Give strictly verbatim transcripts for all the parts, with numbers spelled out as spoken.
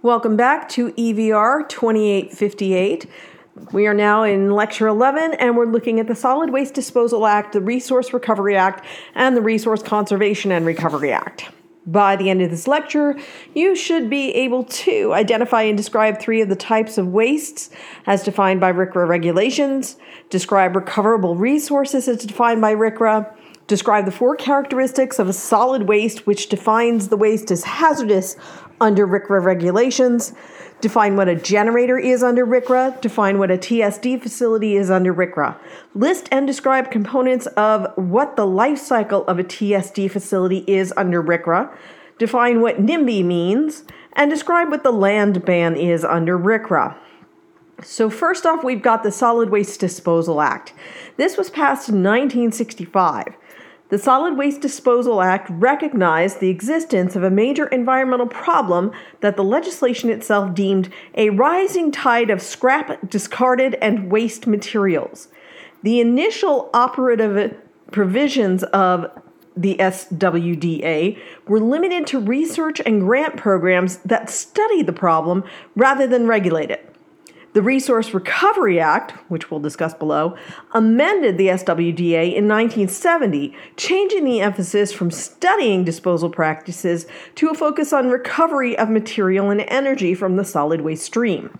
Welcome back to E V R twenty-eight fifty-eight. We are now in Lecture eleven, and we're looking at the Solid Waste Disposal Act, the Resource Recovery Act, and the Resource Conservation and Recovery Act. By the end of this lecture, you should be able to identify and describe three of the types of wastes as defined by R C R A regulations, describe recoverable resources as defined by R C R A, describe the four characteristics of a solid waste which defines the waste as hazardous under R C R A regulations, define what a generator is under R C R A, define what a T S D facility is under R C R A, list and describe components of what the life cycle of a T S D facility is under R C R A, define what NIMBY means, and describe what the land ban is under R C R A. So first off, we've got the Solid Waste Disposal Act. This was passed in nineteen sixty-five. The Solid Waste Disposal Act recognized the existence of a major environmental problem that the legislation itself deemed a rising tide of scrap, discarded, and waste materials. The initial operative provisions of the S W D A were limited to research and grant programs that study the problem rather than regulate it. The Resource Recovery Act, which we'll discuss below, amended the S W D A in nineteen seventy, changing the emphasis from studying disposal practices to a focus on recovery of material and energy from the solid waste stream.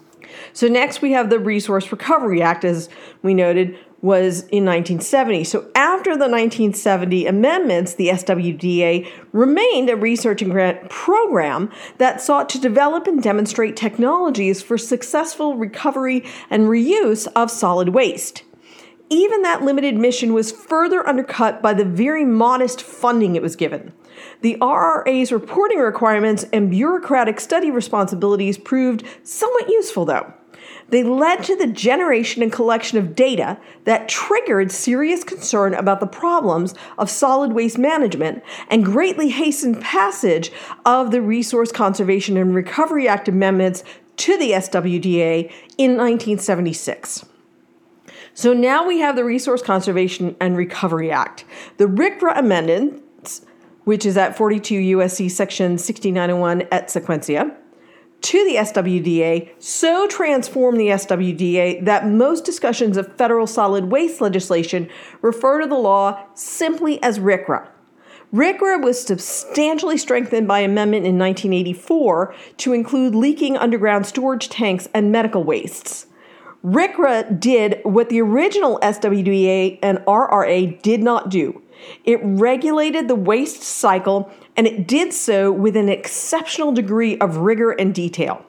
So next we have the Resource Recovery Act, as we noted, was in nineteen seventy. So after the nineteen seventy amendments, the S W D A remained a research and grant program that sought to develop and demonstrate technologies for successful recovery and reuse of solid waste. Even that limited mission was further undercut by the very modest funding it was given. The R R A's reporting requirements and bureaucratic study responsibilities proved somewhat useful, though. They led to the generation and collection of data that triggered serious concern about the problems of solid waste management and greatly hastened passage of the Resource Conservation and Recovery Act amendments to the S W D A in nineteen seventy-six. So now we have the Resource Conservation and Recovery Act. The R C R A amendments, which is at forty-two U S C section sixty-nine oh one et sequentia, to the S W D A so transformed the S W D A that most discussions of federal solid waste legislation refer to the law simply as R C R A. R C R A was substantially strengthened by amendment in nineteen eighty-four to include leaking underground storage tanks and medical wastes. R C R A did what the original S W D A and R R A did not do. It regulated the waste cycle, and it did so with an exceptional degree of rigor and detail.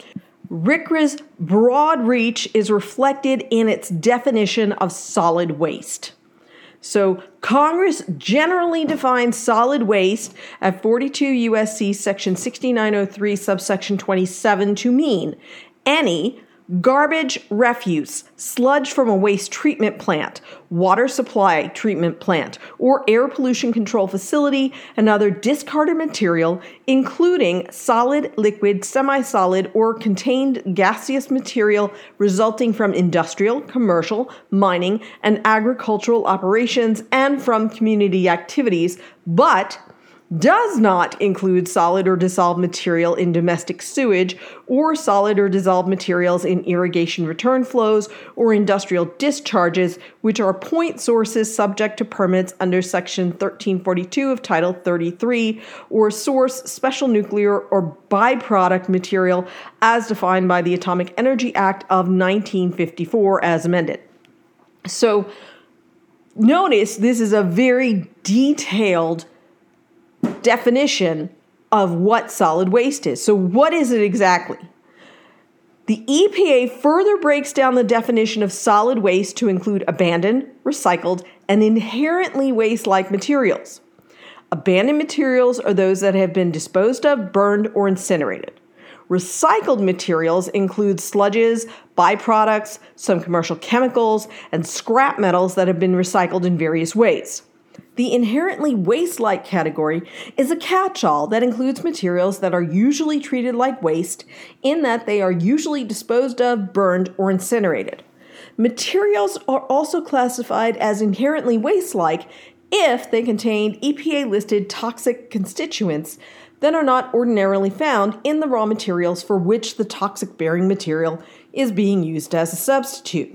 R C R A's broad reach is reflected in its definition of solid waste. So Congress generally defines solid waste at forty-two U S C section sixty-nine oh three subsection twenty-seven to mean any garbage, refuse, sludge from a waste treatment plant, water supply treatment plant, or air pollution control facility, and other discarded material, including solid, liquid, semi-solid, or contained gaseous material resulting from industrial, commercial, mining, and agricultural operations and from community activities, but does not include solid or dissolved material in domestic sewage or solid or dissolved materials in irrigation return flows or industrial discharges, which are point sources subject to permits under Section thirteen forty-two of Title thirty-three, or source special nuclear or byproduct material as defined by the Atomic Energy Act of nineteen fifty-four as amended. So notice this is a very detailed definition of what solid waste is. So what is it exactly? The E P A further breaks down the definition of solid waste to include abandoned, recycled, and inherently waste-like materials. Abandoned materials are those that have been disposed of, burned, or incinerated. Recycled materials include sludges, byproducts, some commercial chemicals, and scrap metals that have been recycled in various ways. The inherently waste-like category is a catch-all that includes materials that are usually treated like waste in that they are usually disposed of, burned, or incinerated. Materials are also classified as inherently waste-like if they contain E P A-listed toxic constituents that are not ordinarily found in the raw materials for which the toxic-bearing material is being used as a substitute.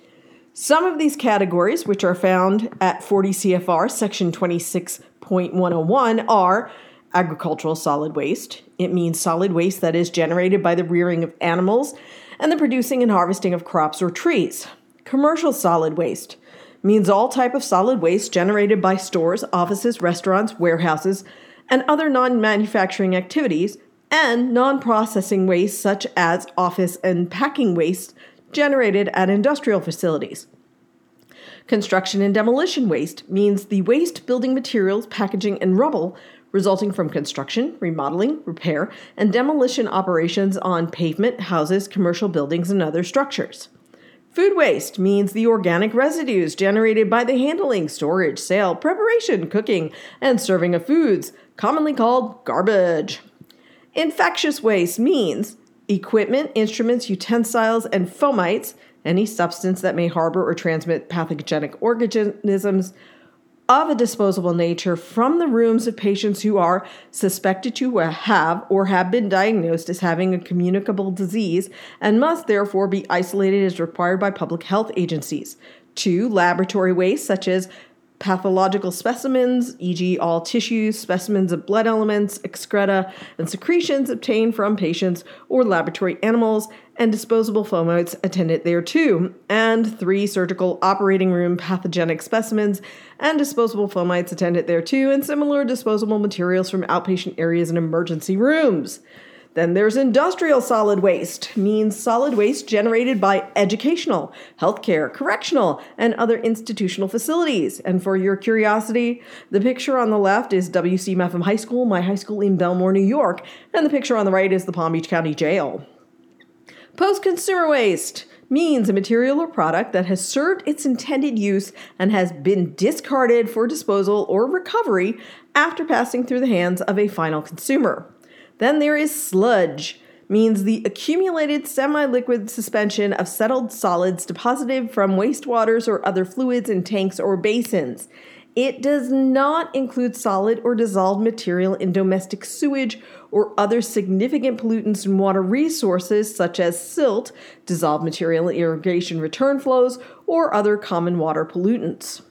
Some of these categories, which are found at forty C F R section twenty-six point one oh one, are agricultural solid waste. It means solid waste that is generated by the rearing of animals and the producing and harvesting of crops or trees. Commercial solid waste means all type of solid waste generated by stores, offices, restaurants, warehouses, and other non-manufacturing activities, and non-processing waste such as office and packing waste generated at industrial facilities. Construction and demolition waste means the waste building materials, packaging, and rubble resulting from construction, remodeling, repair, and demolition operations on pavement, houses, commercial buildings, and other structures. Food waste means the organic residues generated by the handling, storage, sale, preparation, cooking, and serving of foods, commonly called garbage. Infectious waste means equipment, instruments, utensils, and fomites, any substance that may harbor or transmit pathogenic organisms of a disposable nature from the rooms of patients who are suspected to have or have been diagnosed as having a communicable disease and must therefore be isolated as required by public health agencies. Two, laboratory waste such as pathological specimens, for example all tissues, specimens of blood elements, excreta, and secretions obtained from patients or laboratory animals, and disposable fomites attendant thereto. And three, surgical operating room pathogenic specimens and disposable fomites attendant thereto, and similar disposable materials from outpatient areas and emergency rooms. Then there's industrial solid waste, means solid waste generated by educational, healthcare, correctional, and other institutional facilities. And for your curiosity, the picture on the left is W C Mepham High School, my high school in Belmore, New York, and the picture on the right is the Palm Beach County Jail. Post-consumer waste means a material or product that has served its intended use and has been discarded for disposal or recovery after passing through the hands of a final consumer. Then there is sludge, means the accumulated semi-liquid suspension of settled solids deposited from wastewaters or other fluids in tanks or basins. It does not include solid or dissolved material in domestic sewage or other significant pollutants in water resources such as silt, dissolved material in irrigation return flows, or other common water pollutants.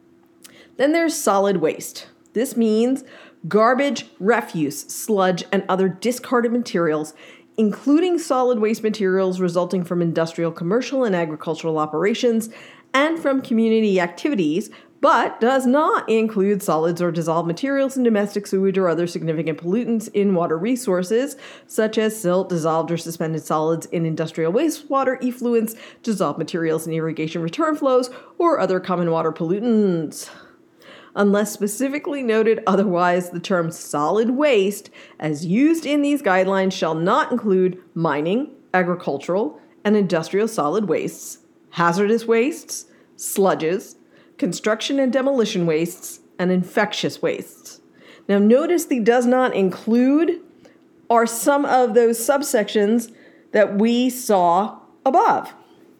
Then there's solid waste. This means garbage, refuse, sludge, and other discarded materials, including solid waste materials resulting from industrial, commercial, and agricultural operations and from community activities, but does not include solids or dissolved materials in domestic sewage or other significant pollutants in water resources, such as silt, dissolved or suspended solids in industrial wastewater effluents, dissolved materials in irrigation return flows, or other common water pollutants. Unless specifically noted otherwise, the term solid waste, as used in these guidelines, shall not include mining, agricultural, and industrial solid wastes, hazardous wastes, sludges, construction and demolition wastes, and infectious wastes. Now notice the does not include are some of those subsections that we saw above.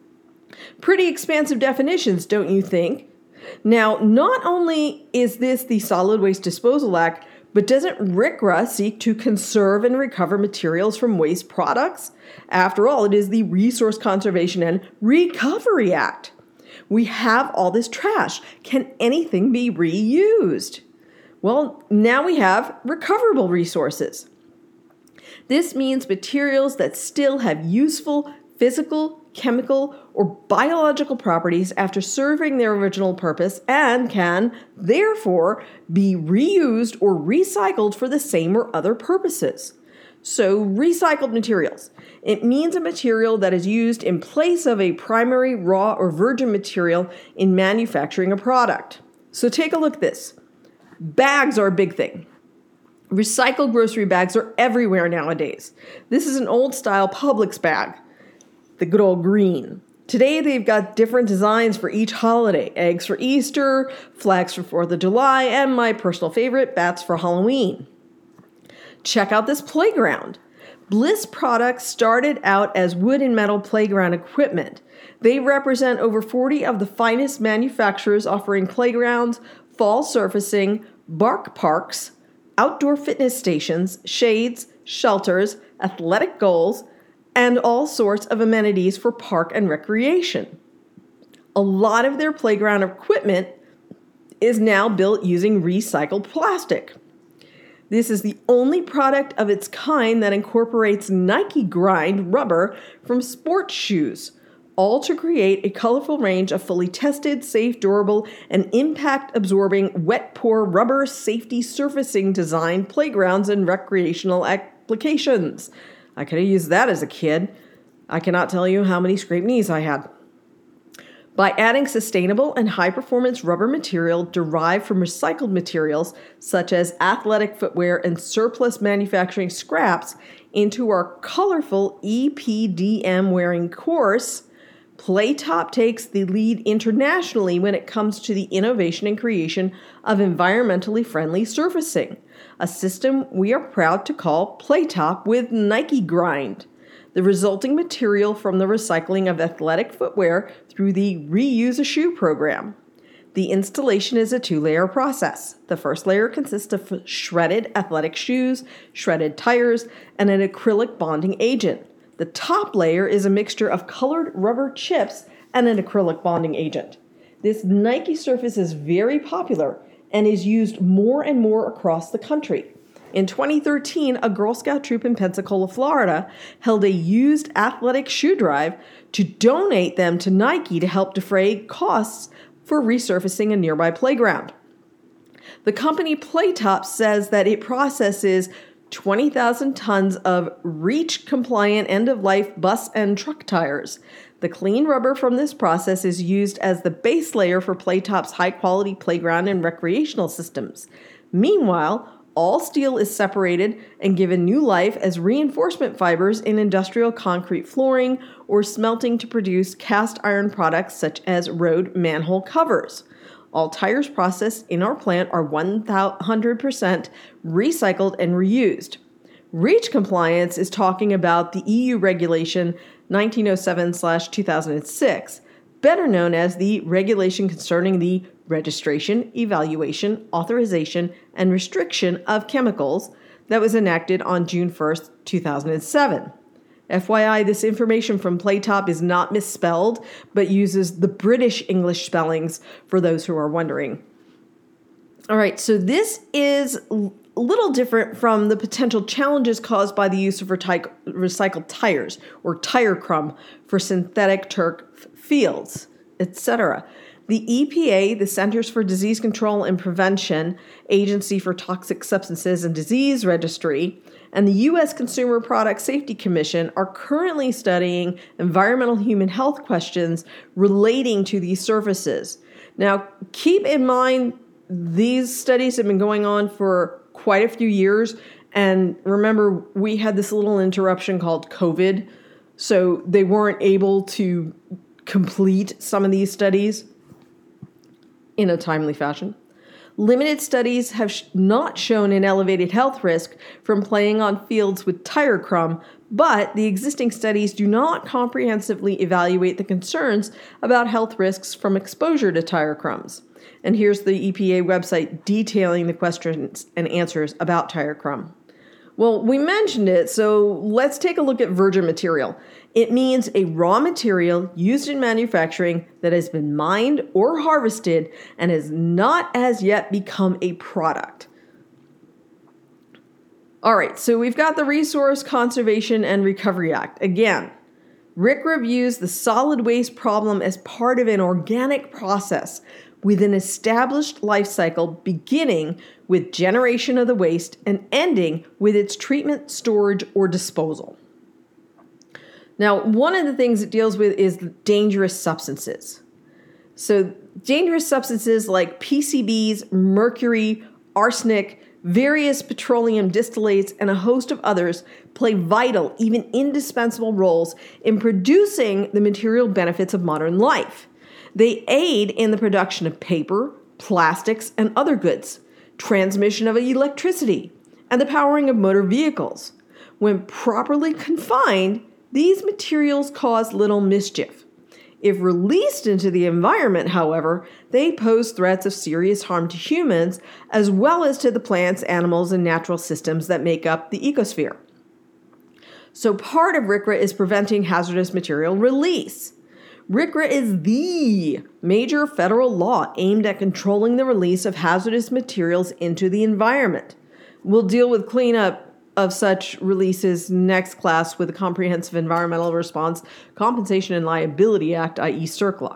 Pretty expansive definitions, don't you think? Now, not only is this the Solid Waste Disposal Act, but doesn't R C R A seek to conserve and recover materials from waste products? After all, it is the Resource Conservation and Recovery Act. We have all this trash. Can anything be reused? Well, now we have recoverable resources. This means materials that still have useful physical, chemical, or biological properties after serving their original purpose and can, therefore, be reused or recycled for the same or other purposes. So, recycled materials. It means a material that is used in place of a primary, raw, or virgin material in manufacturing a product. So take a look at this. Bags are a big thing. Recycled grocery bags are everywhere nowadays. This is an old-style Publix bag, the good old green. Today they've got different designs for each holiday. Eggs for Easter, flags for fourth of July, and my personal favorite, bats for Halloween. Check out this playground. Bliss products started out as wood and metal playground equipment. They represent over forty of the finest manufacturers offering playgrounds, fall surfacing, bark parks, outdoor fitness stations, shades, shelters, athletic goals, and all sorts of amenities for park and recreation. A lot of their playground equipment is now built using recycled plastic. This is the only product of its kind that incorporates Nike Grind rubber from sports shoes, all to create a colorful range of fully tested, safe, durable, and impact-absorbing wet-pour rubber safety surfacing designed playgrounds and recreational applications. I could have used that as a kid. I cannot tell you how many scraped knees I had. By adding sustainable and high-performance rubber material derived from recycled materials, such as athletic footwear and surplus manufacturing scraps, into our colorful E P D M-wearing course, Playtop takes the lead internationally when it comes to the innovation and creation of environmentally friendly surfacing, a system we are proud to call Playtop with Nike Grind. The resulting material from the recycling of athletic footwear through the Reuse a Shoe program. The installation is a two-layer process. The first layer consists of shredded athletic shoes, shredded tires, and an acrylic bonding agent. The top layer is a mixture of colored rubber chips and an acrylic bonding agent. This Nike surface is very popular and is used more and more across the country. In twenty thirteen, a Girl Scout troop in Pensacola, Florida, held a used athletic shoe drive to donate them to Nike to help defray costs for resurfacing a nearby playground. The company Playtop says that it processes twenty thousand tons of REACH-compliant end-of-life bus and truck tires. The clean rubber from this process is used as the base layer for Playtop's high-quality playground and recreational systems. Meanwhile, all steel is separated and given new life as reinforcement fibers in industrial concrete flooring or smelting to produce cast iron products such as road manhole covers. All tires processed in our plant are one hundred percent recycled and reused. REACH compliance is talking about the E U regulation nineteen oh seven slash two thousand six, better known as the regulation concerning the registration, evaluation, authorization, and restriction of chemicals that was enacted on June first, two thousand seven. F Y I, this information from Playtop is not misspelled, but uses the British English spellings for those who are wondering. All right, so this is a little different from the potential challenges caused by the use of reti- recycled tires or tire crumb for synthetic turf fields, et cetera. The E P A, the Centers for Disease Control and Prevention, Agency for Toxic Substances and Disease Registry, and the U S Consumer Product Safety Commission are currently studying environmental human health questions relating to these surfaces. Now, keep in mind, these studies have been going on for quite a few years, and remember, we had this little interruption called COVID, so they weren't able to complete some of these studies in a timely fashion. Limited studies have sh- not shown an elevated health risk from playing on fields with tire crumb, but the existing studies do not comprehensively evaluate the concerns about health risks from exposure to tire crumbs. And here's the E P A website detailing the questions and answers about tire crumb. Well, we mentioned it, so let's take a look at virgin material. It means a raw material used in manufacturing that has been mined or harvested and has not as yet become a product. All right, so we've got the Resource Conservation and Recovery Act. Again, R I C reviews the solid waste problem as part of an organic process with an established life cycle beginning with generation of the waste and ending with its treatment, storage, or disposal. Now, one of the things it deals with is dangerous substances. So dangerous substances like P C Bs, mercury, arsenic, various petroleum distillates, and a host of others play vital, even indispensable roles in producing the material benefits of modern life. They aid in the production of paper, plastics, and other goods, transmission of electricity, and the powering of motor vehicles. When properly confined, these materials cause little mischief. If released into the environment, however, they pose threats of serious harm to humans, as well as to the plants, animals, and natural systems that make up the ecosphere. So part of R C R A is preventing hazardous material release. R C R A is the major federal law aimed at controlling the release of hazardous materials into the environment. We'll deal with cleanup of such releases next class with the Comprehensive Environmental Response, Compensation and Liability Act, that is. C E R C L A.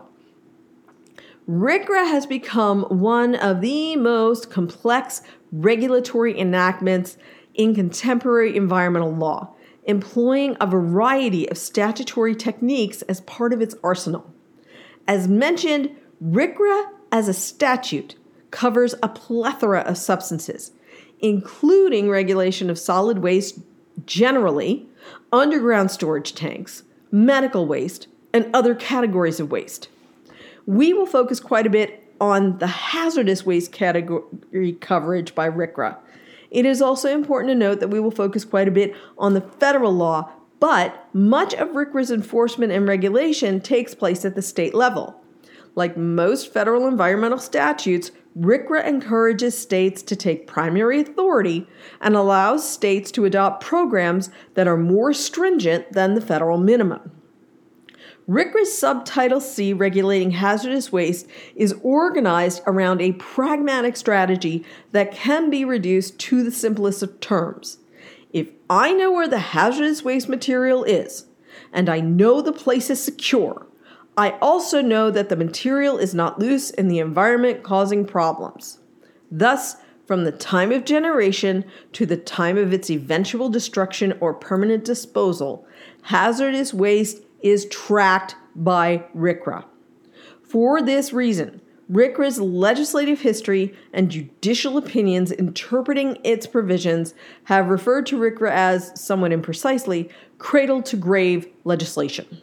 R C R A has become one of the most complex regulatory enactments in contemporary environmental law, employing a variety of statutory techniques as part of its arsenal. As mentioned, R C R A as a statute covers a plethora of substances, including regulation of solid waste generally, underground storage tanks, medical waste, and other categories of waste. We will focus quite a bit on the hazardous waste category coverage by R C R A. It is also important to note that we will focus quite a bit on the federal law, but much of R C R A's enforcement and regulation takes place at the state level. Like most federal environmental statutes, R C R A encourages states to take primary authority and allows states to adopt programs that are more stringent than the federal minimum. R C R A's Subtitle C regulating hazardous waste is organized around a pragmatic strategy that can be reduced to the simplest of terms. If I know where the hazardous waste material is, and I know the place is secure, I also know that the material is not loose in the environment causing problems. Thus, from the time of generation to the time of its eventual destruction or permanent disposal, hazardous waste is tracked by R C R A. For this reason, R C R A's legislative history and judicial opinions interpreting its provisions have referred to R C R A as, somewhat imprecisely, cradle-to-grave legislation.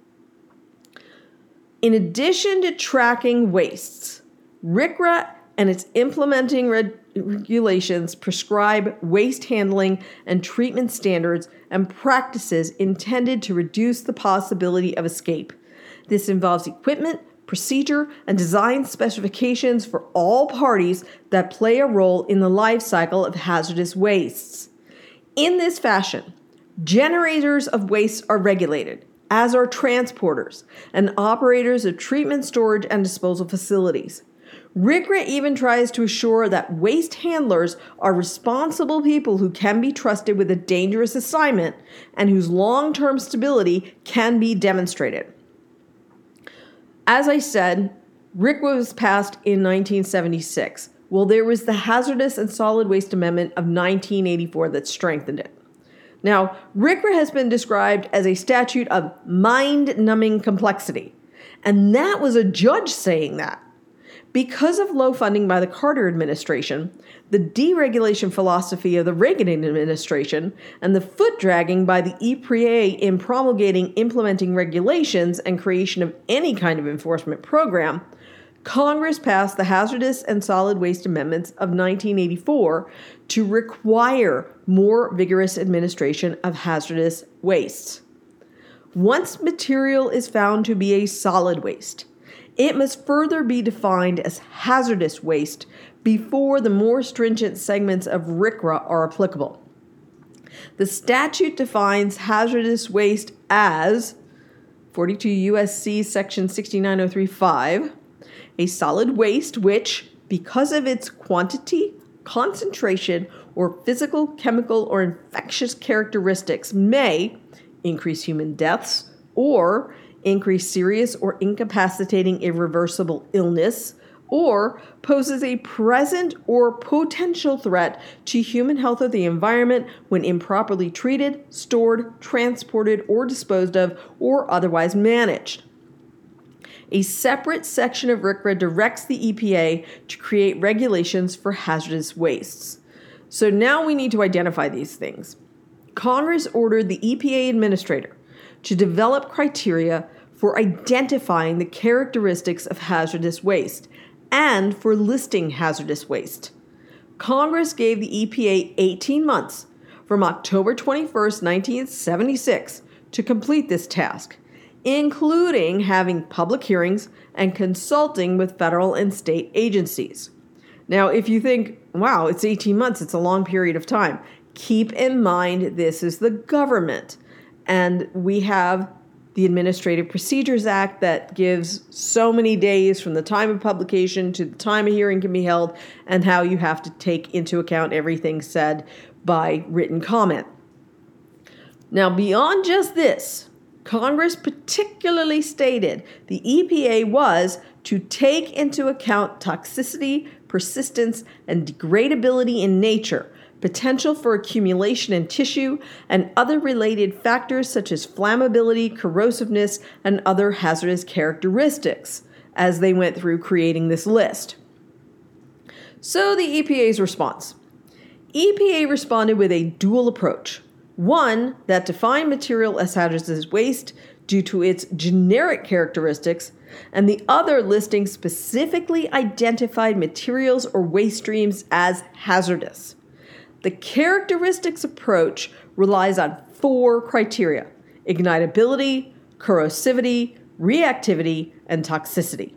In addition to tracking wastes, R C R A and its implementing reg- regulations prescribe waste handling and treatment standards and practices intended to reduce the possibility of escape. This involves equipment, procedure, and design specifications for all parties that play a role in the life cycle of hazardous wastes. In this fashion, generators of waste are regulated, as are transporters and operators of treatment, storage, and disposal facilities. R C R A even tries to assure that waste handlers are responsible people who can be trusted with a dangerous assignment and whose long-term stability can be demonstrated. As I said, R C R A was passed in nineteen seventy-six. Well, there was the Hazardous and Solid Waste Amendment of nineteen eighty-four that strengthened it. Now, R C R A has been described as a statute of mind-numbing complexity, and that was a judge saying that. Because of low funding by the Carter administration, the deregulation philosophy of the Reagan administration, and the foot-dragging by the E P A in promulgating implementing regulations and creation of any kind of enforcement program, Congress passed the Hazardous and Solid Waste Amendments of nineteen eighty-four to require more vigorous administration of hazardous wastes. Once material is found to be a solid waste, it must further be defined as hazardous waste before the more stringent segments of R C R A are applicable. The statute defines hazardous waste as forty-two U S C section sixty-nine oh three five, a solid waste which, because of its quantity, concentration, or physical, chemical, or infectious characteristics, may increase human deaths or increase serious or incapacitating irreversible illness, or poses a present or potential threat to human health or the environment when improperly treated, stored, transported, or disposed of, or otherwise managed. A separate section of R C R A directs the E P A to create regulations for hazardous wastes. So now we need to identify these things. Congress ordered the E P A administrator to develop criteria for identifying the characteristics of hazardous waste and for listing hazardous waste. Congress gave the E P A eighteen months from October twenty-first, nineteen seventy-six to complete this task. including having public hearings and consulting with federal and state agencies. Now, if you think, wow, it's eighteen months, it's a long period of time, keep in mind this is the government. And we have the Administrative Procedures Act that gives so many days from the time of publication to the time a hearing can be held, and how you have to take into account everything said by written comment. Now, beyond just this, Congress particularly stated the E P A was to take into account toxicity, persistence, and degradability in nature, potential for accumulation in tissue, and other related factors such as flammability, corrosiveness, and other hazardous characteristics, as they went through creating this list. So the E P A's response. E P A responded with a dual approach. One that defined material as hazardous waste due to its generic characteristics, and the other listing specifically identified materials or waste streams as hazardous. The characteristics approach relies on four criteria: ignitability, corrosivity, reactivity, and toxicity.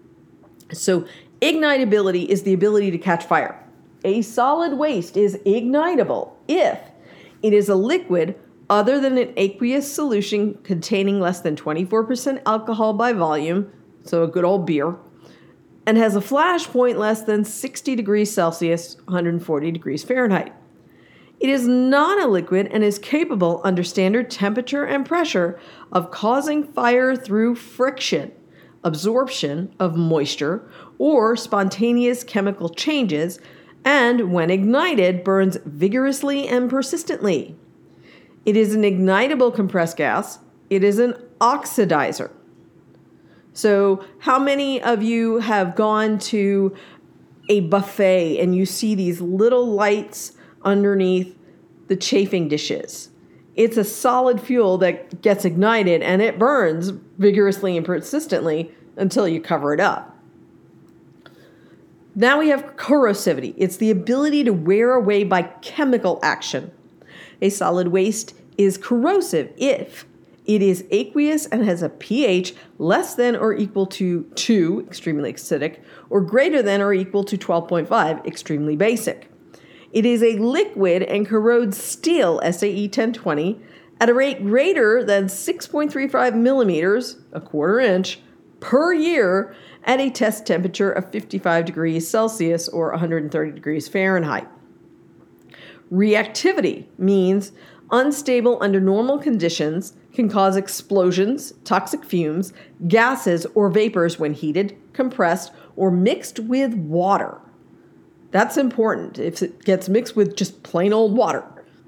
So ignitability is the ability to catch fire. A solid waste is ignitable if it is a liquid other than an aqueous solution containing less than twenty-four percent alcohol by volume, so a good old beer, and has a flash point less than sixty degrees Celsius, one hundred forty degrees Fahrenheit. It is not a liquid and is capable under standard temperature and pressure of causing fire through friction, absorption of moisture, or spontaneous chemical changes, and when ignited, burns vigorously and persistently. It is an ignitable compressed gas. It is an oxidizer. So how many of you have gone to a buffet and you see these little lights underneath the chafing dishes? It's a solid fuel that gets ignited and it burns vigorously and persistently until you cover it up. Now we have corrosivity. It's the ability to wear away by chemical action. A solid waste is corrosive if it is aqueous and has a pH less than or equal to two, extremely acidic, or greater than or equal to twelve point five, extremely basic. It is a liquid and corrodes steel, S A E ten twenty, at a rate greater than six point three five millimeters, a quarter inch, per year at a test temperature of fifty-five degrees Celsius or one hundred thirty degrees Fahrenheit. Reactivity means unstable under normal conditions, can cause explosions, toxic fumes, gases, or vapors when heated, compressed, or mixed with water. That's important if it gets mixed with just plain old water.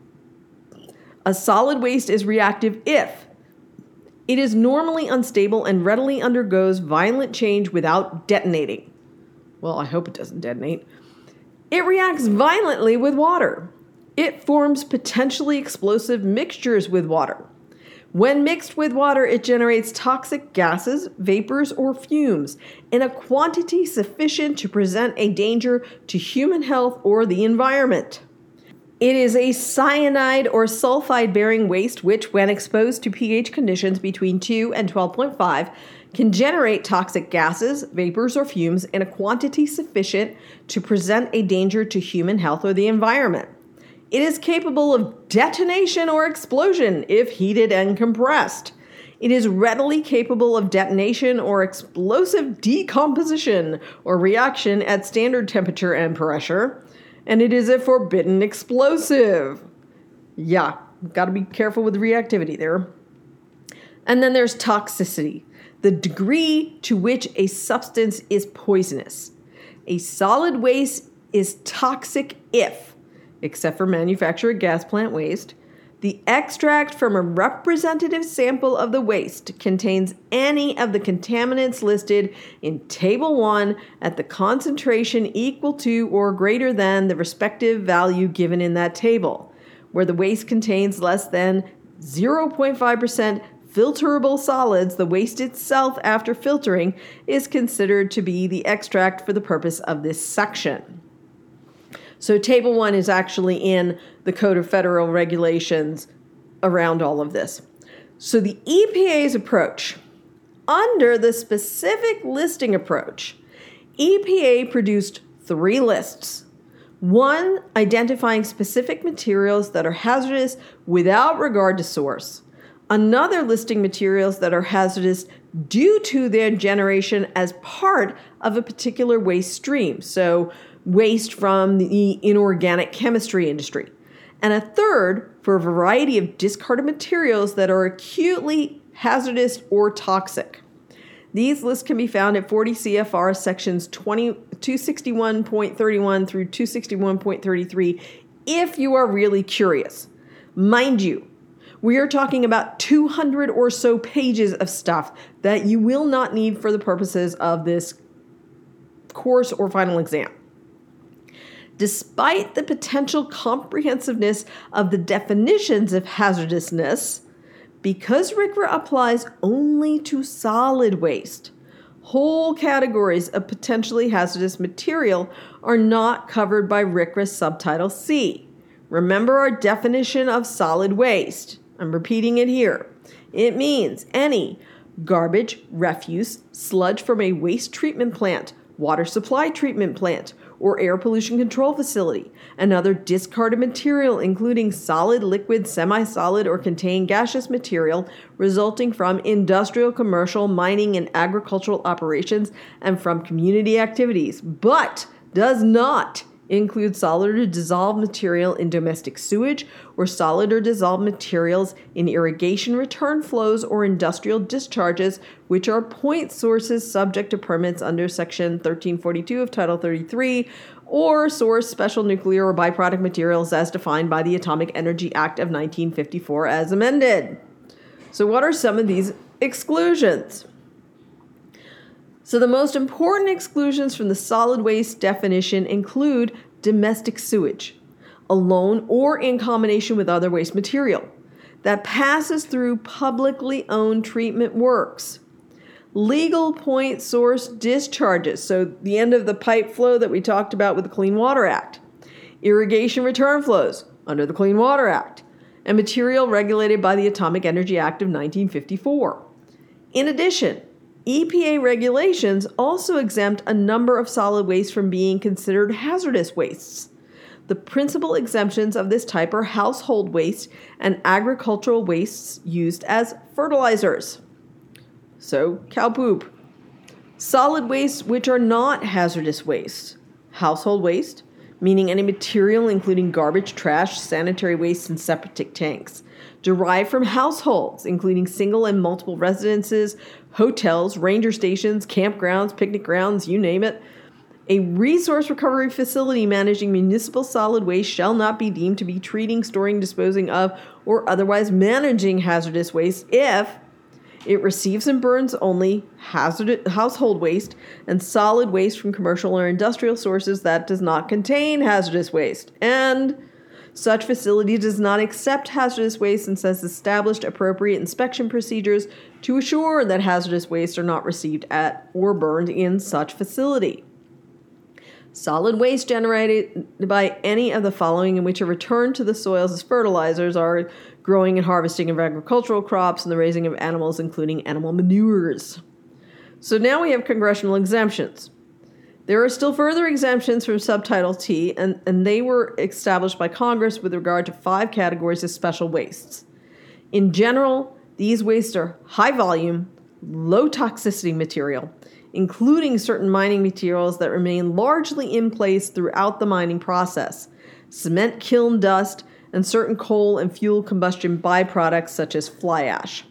A solid waste is reactive if it is normally unstable and readily undergoes violent change without detonating. Well, I hope it doesn't detonate. It reacts violently with water. It forms potentially explosive mixtures with water. When mixed with water, it generates toxic gases, vapors, or fumes in a quantity sufficient to present a danger to human health or the environment. It is a cyanide or sulfide-bearing waste which, when exposed to pH conditions between two and twelve point five, can generate toxic gases, vapors, or fumes in a quantity sufficient to present a danger to human health or the environment. It is capable of detonation or explosion if heated and compressed. It is readily capable of detonation or explosive decomposition or reaction at standard temperature and pressure. And it is a forbidden explosive. Yeah, got to be careful with the reactivity there. And then there's toxicity, the degree to which a substance is poisonous. A solid waste is toxic if, except for manufactured gas plant waste, the extract from a representative sample of the waste contains any of the contaminants listed in Table one at the concentration equal to or greater than the respective value given in that table. Where the waste contains less than zero point five percent filterable solids, the waste itself after filtering is considered to be the extract for the purpose of this section. So Table one is actually in the Code of Federal Regulations around all of this. So the E P A's approach, under the specific listing approach, E P A produced three lists. One, identifying specific materials that are hazardous without regard to source. Another, listing materials that are hazardous due to their generation as part of a particular waste stream, so waste from the inorganic chemistry industry. And a third, for a variety of discarded materials that are acutely hazardous or toxic. These lists can be found at forty C F R sections two sixty-one point thirty-one through two sixty-one point thirty-three if you are really curious. Mind you, we are talking about two hundred or so pages of stuff that you will not need for the purposes of this course or final exam. Despite the potential comprehensiveness of the definitions of hazardousness, because R C R A applies only to solid waste, whole categories of potentially hazardous material are not covered by R C R A's Subtitle C. Remember our definition of solid waste. I'm repeating it here. It means any garbage, refuse, sludge from a waste treatment plant, water supply treatment plant, or air pollution control facility, and other discarded material including solid, liquid, semi-solid, or contained gaseous material resulting from industrial, commercial, mining, and agricultural operations and from community activities, but does not include solid or dissolved material in domestic sewage or solid or dissolved materials in irrigation return flows or industrial discharges, which are point sources subject to permits under Section thirteen forty-two of Title thirty-three, or source special nuclear or byproduct materials as defined by the Atomic Energy Act of nineteen fifty-four as amended. So what are some of these exclusions? So the most important exclusions from the solid waste definition include domestic sewage, alone or in combination with other waste material, that passes through publicly owned treatment works, legal point source discharges, so the end of the pipe flow that we talked about with the Clean Water Act, irrigation return flows under the Clean Water Act, and material regulated by the Atomic Energy Act of nineteen fifty-four. In addition, E P A regulations also exempt a number of solid waste from being considered hazardous wastes. The principal exemptions of this type are household waste and agricultural wastes used as fertilizers. So, cow poop. Solid wastes which are not hazardous waste. Household waste, meaning any material including garbage, trash, sanitary waste, and septic tanks, derived from households, including single and multiple residences, hotels, ranger stations, campgrounds, picnic grounds, you name it. A resource recovery facility managing municipal solid waste shall not be deemed to be treating, storing, disposing of, or otherwise managing hazardous waste if it receives and burns only hazardous household waste and solid waste from commercial or industrial sources that does not contain hazardous waste, and such facility does not accept hazardous waste and has established appropriate inspection procedures to assure that hazardous waste are not received at or burned in such facility. Solid waste generated by any of the following in which are returned to the soils as fertilizers are growing and harvesting of agricultural crops and the raising of animals, including animal manures. So now we have congressional exemptions. There are still further exemptions from Subtitle T, and, and they were established by Congress with regard to five categories of special wastes. In general, these wastes are high volume, low toxicity material, including certain mining materials that remain largely in place throughout the mining process, cement kiln dust, and certain coal and fuel combustion byproducts such as fly ash.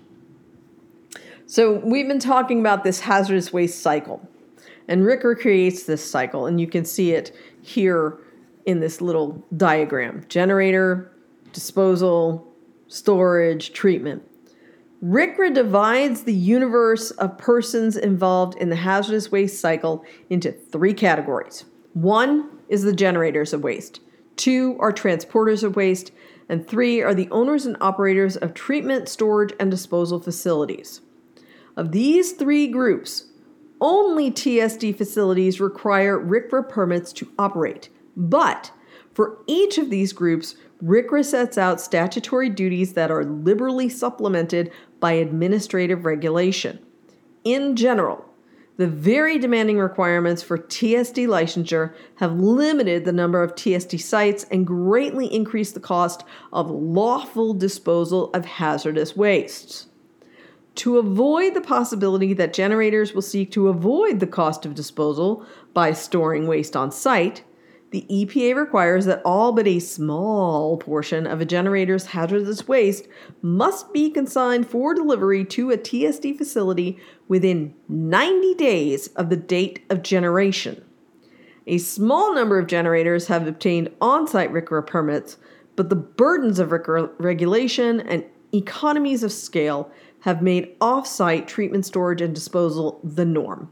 So we've been talking about this hazardous waste cycle. And R C R A creates this cycle, and you can see it here in this little diagram. Generator, disposal, storage, treatment. R C R A divides the universe of persons involved in the hazardous waste cycle into three categories. One is the generators of waste. Two are transporters of waste. And three are the owners and operators of treatment, storage, and disposal facilities. Of these three groups, only T S D facilities require R C R A permits to operate. But For each of these groups, R C R A sets out statutory duties that are liberally supplemented by administrative regulation. In general, the very demanding requirements for T S D licensure have limited the number of T S D sites and greatly increased the cost of lawful disposal of hazardous wastes. To avoid the possibility that generators will seek to avoid the cost of disposal by storing waste on site, the E P A requires that all but a small portion of a generator's hazardous waste must be consigned for delivery to a T S D facility within ninety days of the date of generation. A small number of generators have obtained on-site R C R A permits, but the burdens of R C R A regulation and economies of scale have made off-site treatment, storage, and disposal the norm.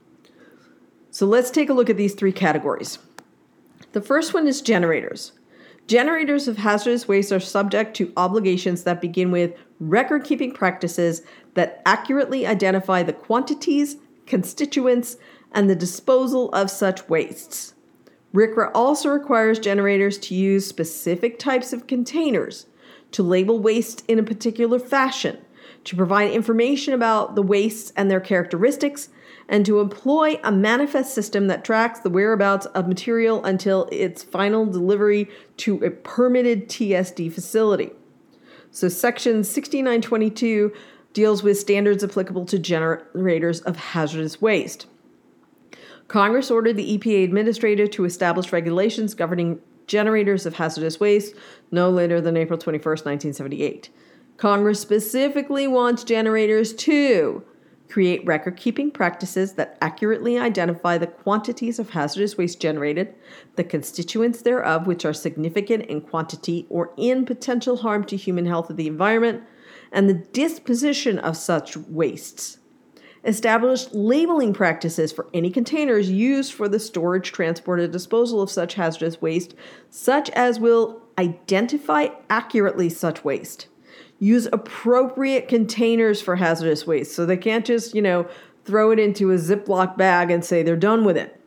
So let's take a look at these three categories. The first one is generators. Generators of hazardous waste are subject to obligations that begin with record-keeping practices that accurately identify the quantities, constituents, and the disposal of such wastes. R C R A also requires generators to use specific types of containers, to label waste in a particular fashion, to provide information about the wastes and their characteristics, and to employ a manifest system that tracks the whereabouts of material until its final delivery to a permitted T S D facility. So Section sixty-nine twenty-two deals with standards applicable to generators of hazardous waste. Congress ordered the E P A administrator to establish regulations governing generators of hazardous waste no later than April twenty-first, nineteen seventy-eight. Congress specifically wants generators to create record-keeping practices that accurately identify the quantities of hazardous waste generated, the constituents thereof which are significant in quantity or in potential harm to human health or the environment, and the disposition of such wastes. Establish labeling practices for any containers used for the storage, transport, or disposal of such hazardous waste, such as will identify accurately such waste. Use appropriate containers for hazardous waste, so they can't just, you know, throw it into a Ziploc bag and say they're done with it.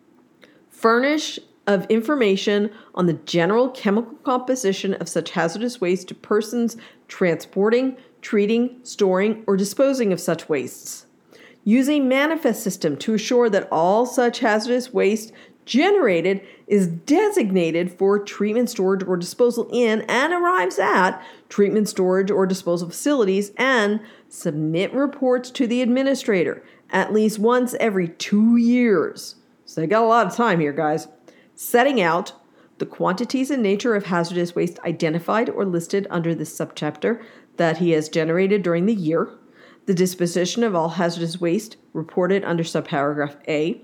Furnish of information on the general chemical composition of such hazardous waste to persons transporting, treating, storing, or disposing of such wastes. Use a manifest system to assure that all such hazardous waste generated is designated for treatment, storage, or disposal in and arrives at treatment, storage, or disposal facilities, and submit reports to the administrator at least once every two years. So they got a lot of time here, guys. Setting out the quantities and nature of hazardous waste identified or listed under this subchapter that he has generated during the year, the disposition of all hazardous waste reported under subparagraph A,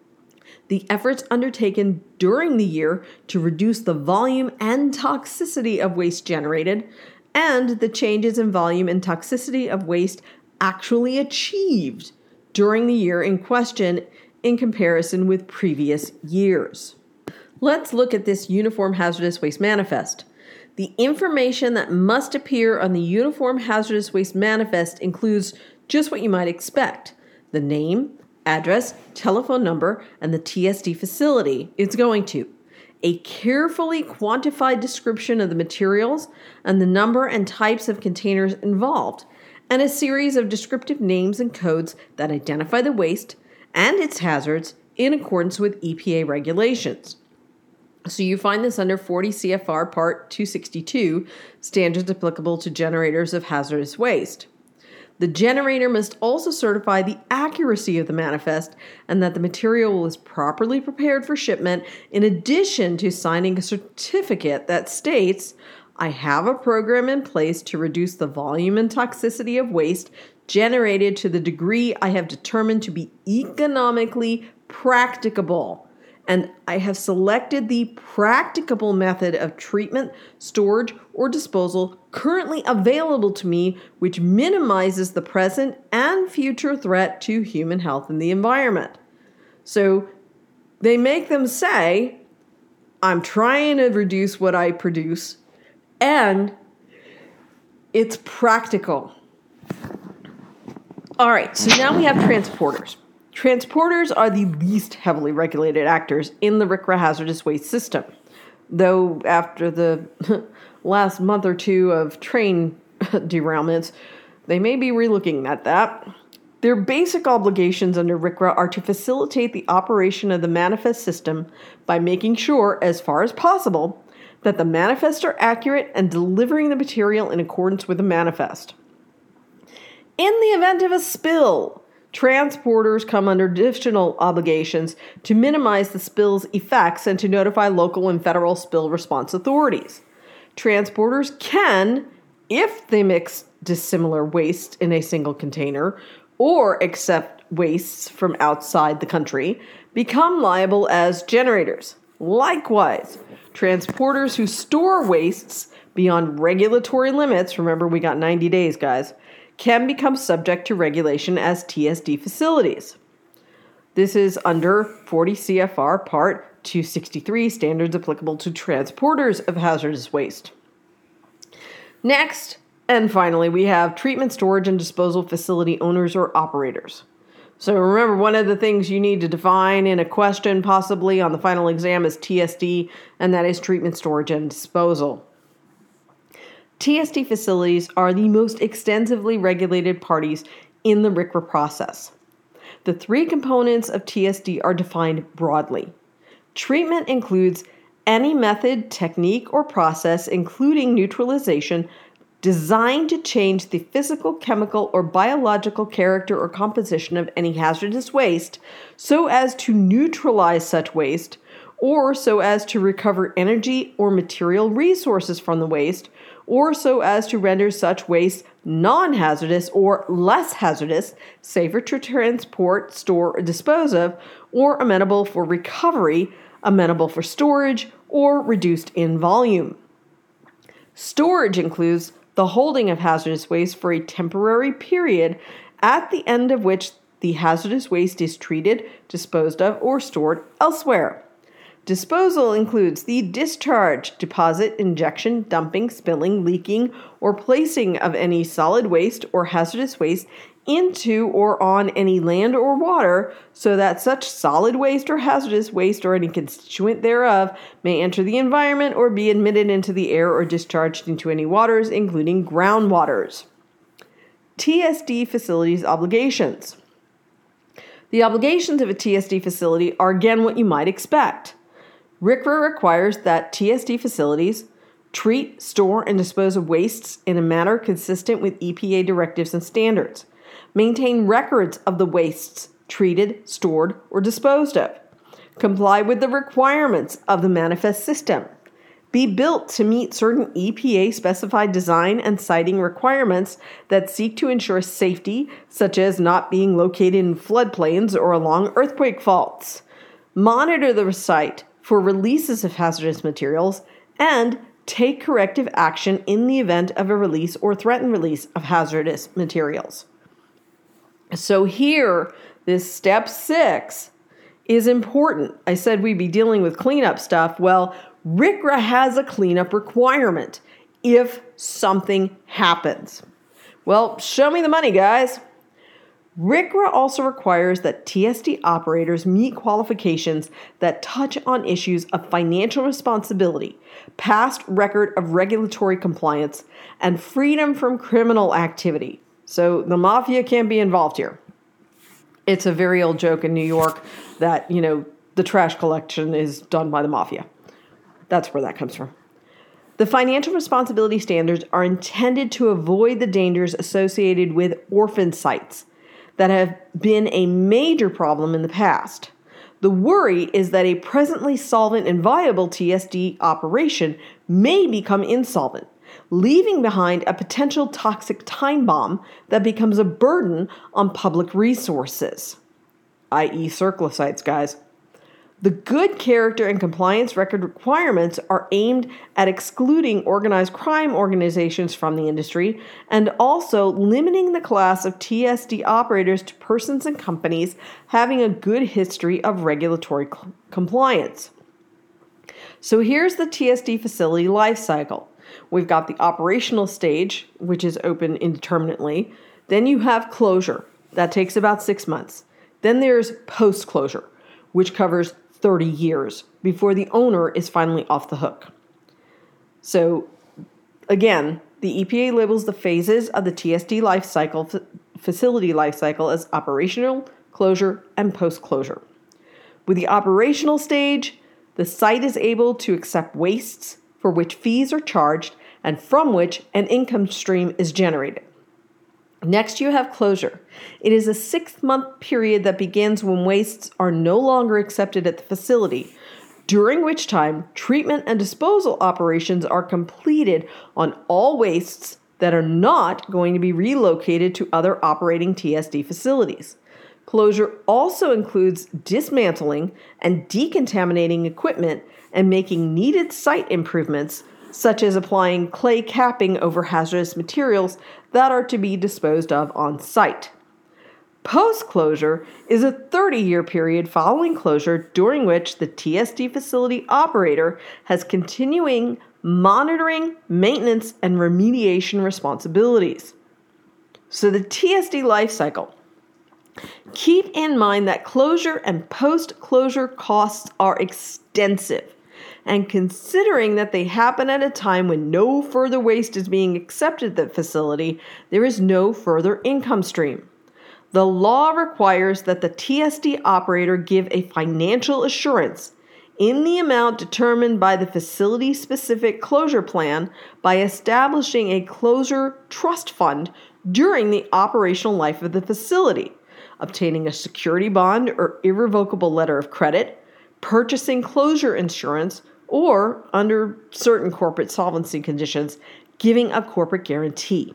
the efforts undertaken during the year to reduce the volume and toxicity of waste generated, and the changes in volume and toxicity of waste actually achieved during the year in question in comparison with previous years. Let's look at this Uniform Hazardous Waste Manifest. The information that must appear on the Uniform Hazardous Waste Manifest includes just what you might expect: the name, address, telephone number, and the T S D facility it's going to, a carefully quantified description of the materials and the number and types of containers involved, and a series of descriptive names and codes that identify the waste and its hazards in accordance with E P A regulations. So you find this under forty C F R Part two sixty-two, standards applicable to generators of hazardous waste. The generator must also certify the accuracy of the manifest and that the material is properly prepared for shipment, in addition to signing a certificate that states, "I have a program in place to reduce the volume and toxicity of waste generated to the degree I have determined to be economically practicable. And I have selected the practicable method of treatment, storage, or disposal currently available to me, which minimizes the present and future threat to human health and the environment." So they make them say, I'm trying to reduce what I produce, and it's practical. All right, so now we have transporters. Transporters are the least heavily regulated actors in the R C R A hazardous waste system. though after the last month or two of train derailments, they may be relooking at that. Their basic obligations under R C R A are to facilitate the operation of the manifest system by making sure, as far as possible, that the manifests are accurate and delivering the material in accordance with the manifest. In the event of a spill, transporters come under additional obligations to minimize the spill's effects and to notify local and federal spill response authorities. Transporters can, if they mix dissimilar waste in a single container or accept wastes from outside the country, become liable as generators. Likewise, transporters who store wastes beyond regulatory limits, remember we got ninety days, guys, can become subject to regulation as T S D facilities. This is under forty C F R Part two sixty-three, standards applicable to transporters of hazardous waste. Next, and finally, we have treatment, storage, and disposal facility owners or operators. So remember, one of the things you need to define in a question, possibly on the final exam, is T S D, and that is treatment, storage, and disposal. T S D facilities are the most extensively regulated parties in the R C R A process. The three components of T S D are defined broadly. Treatment includes any method, technique, or process, including neutralization, designed to change the physical, chemical, or biological character or composition of any hazardous waste so as to neutralize such waste, or so as to recover energy or material resources from the waste, or so as to render such waste non-hazardous or less hazardous, safer to transport, store, or dispose of, or amenable for recovery, amenable for storage, or reduced in volume. Storage includes the holding of hazardous waste for a temporary period, at the end of which the hazardous waste is treated, disposed of, or stored elsewhere. Disposal includes the discharge, deposit, injection, dumping, spilling, leaking, or placing of any solid waste or hazardous waste into or on any land or water, so that such solid waste or hazardous waste or any constituent thereof may enter the environment or be admitted into the air or discharged into any waters, including groundwaters. T S D facilities obligations. The obligations of a T S D facility are again what you might expect. R C R A requires that T S D facilities treat, store, and dispose of wastes in a manner consistent with E P A directives and standards. Maintain records of the wastes treated, stored, or disposed of. Comply with the requirements of the manifest system. Be built to meet certain E P A-specified design and siting requirements that seek to ensure safety, such as not being located in floodplains or along earthquake faults. Monitor the site for releases of hazardous materials, and take corrective action in the event of a release or threatened release of hazardous materials. So here, this step six is important. I said we'd be dealing with cleanup stuff. Well, R C R A has a cleanup requirement if something happens. Well, show me the money, guys. R C R A also requires that T S D operators meet qualifications that touch on issues of financial responsibility, past record of regulatory compliance, and freedom from criminal activity. So the mafia can't be involved here. It's a very old joke in New York that, you know, the trash collection is done by the mafia. That's where that comes from. The financial responsibility standards are intended to avoid the dangers associated with orphan sites that have been a major problem in the past. The worry is that a presently solvent and viable T S D operation may become insolvent, leaving behind a potential toxic time bomb that becomes a burden on public resources, that is CERCLA sites, guys. The good character and compliance record requirements are aimed at excluding organized crime organizations from the industry and also limiting the class of T S D operators to persons and companies having a good history of regulatory cl- compliance. So here's the T S D facility life cycle. We've got the operational stage, which is open indeterminately. Then you have closure. That takes about six months. Then there's post-closure, which covers thirty years before the owner is finally off the hook. So, again, the E P A labels the phases of the T S D life cycle, facility life cycle, as operational, closure, and post-closure. With the operational stage, the site is able to accept wastes for which fees are charged and from which an income stream is generated. Next, you have closure. It is a six-month period that begins when wastes are no longer accepted at the facility, during which time treatment and disposal operations are completed on all wastes that are not going to be relocated to other operating T S D facilities. Closure also includes dismantling and decontaminating equipment and making needed site improvements, such as applying clay capping over hazardous materials that are to be disposed of on site. Post-closure is a thirty-year period following closure during which the T S D facility operator has continuing monitoring, maintenance, and remediation responsibilities. So the T S D life cycle. Keep in mind that closure and post-closure costs are extensive, and considering that they happen at a time when no further waste is being accepted at the facility, there is no further income stream. The law requires that the T S D operator give a financial assurance in the amount determined by the facility-specific closure plan by establishing a closure trust fund during the operational life of the facility, obtaining a security bond or irrevocable letter of credit, purchasing closure insurance, or, under certain corporate solvency conditions, giving a corporate guarantee.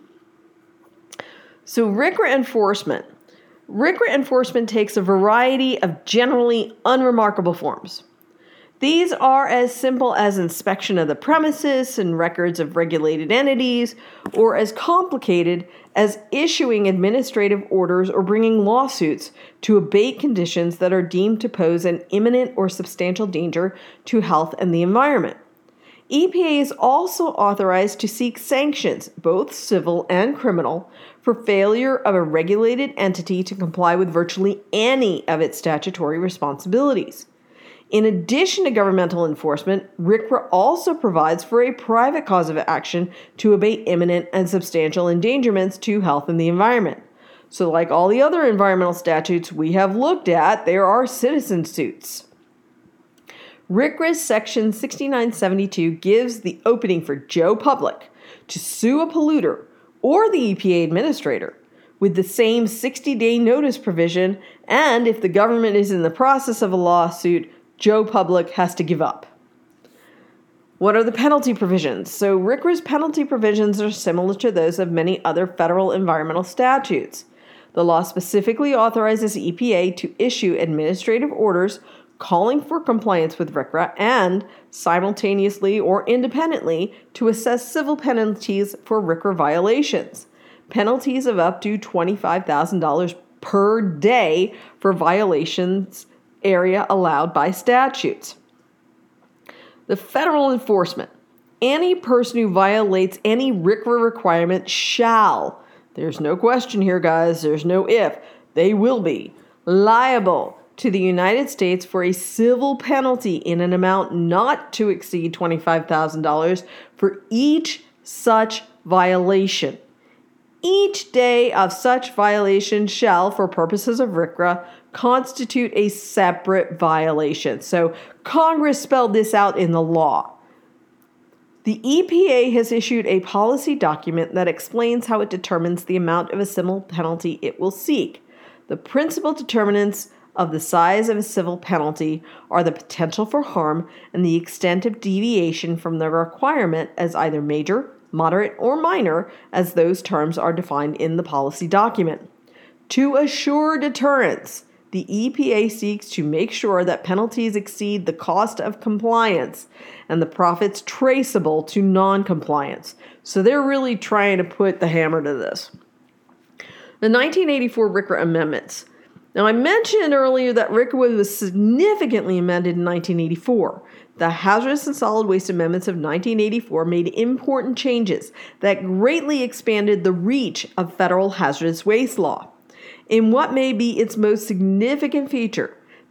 So R C R A enforcement. R C R A enforcement takes a variety of generally unremarkable forms. These are as simple as inspection of the premises and records of regulated entities, or as complicated as issuing administrative orders or bringing lawsuits to abate conditions that are deemed to pose an imminent or substantial danger to health and the environment. E P A is also authorized to seek sanctions, both civil and criminal, for failure of a regulated entity to comply with virtually any of its statutory responsibilities. In addition to governmental enforcement, R C R A also provides for a private cause of action to abate imminent and substantial endangerments to health and the environment. So like all the other environmental statutes we have looked at, there are citizen suits. R C R A's Section sixty-nine seventy-two gives the opening for Joe Public to sue a polluter or the E P A administrator with the same sixty-day notice provision, and if the government is in the process of a lawsuit, Joe Public has to give up. What are the penalty provisions? So R C R A's penalty provisions are similar to those of many other federal environmental statutes. The law specifically authorizes E P A to issue administrative orders calling for compliance with R C R A and, simultaneously or independently, to assess civil penalties for R C R A violations. Penalties of up to twenty-five thousand dollars per day for violations area allowed by statutes. The federal enforcement. Any person who violates any R C R A requirement shall, there's no question here, guys, there's no if, they will be liable to the United States for a civil penalty in an amount not to exceed twenty-five thousand dollars for each such violation. Each day of such violation shall, for purposes of R C R A, constitute a separate violation. So Congress spelled this out in the law. The E P A has issued a policy document that explains how it determines the amount of a civil penalty it will seek. The principal determinants of the size of a civil penalty are the potential for harm and the extent of deviation from the requirement as either major, moderate, or minor, as those terms are defined in the policy document. To assure deterrence, the E P A seeks to make sure that penalties exceed the cost of compliance and the profits traceable to non-compliance. So they're really trying to put the hammer to this. The nineteen eighty-four R C R A amendments. Now, I mentioned earlier that R C R A was significantly amended in nineteen eighty-four. The Hazardous and Solid Waste Amendments of nineteen eighty-four made important changes that greatly expanded the reach of federal hazardous waste law. In what may be its most significant feature, the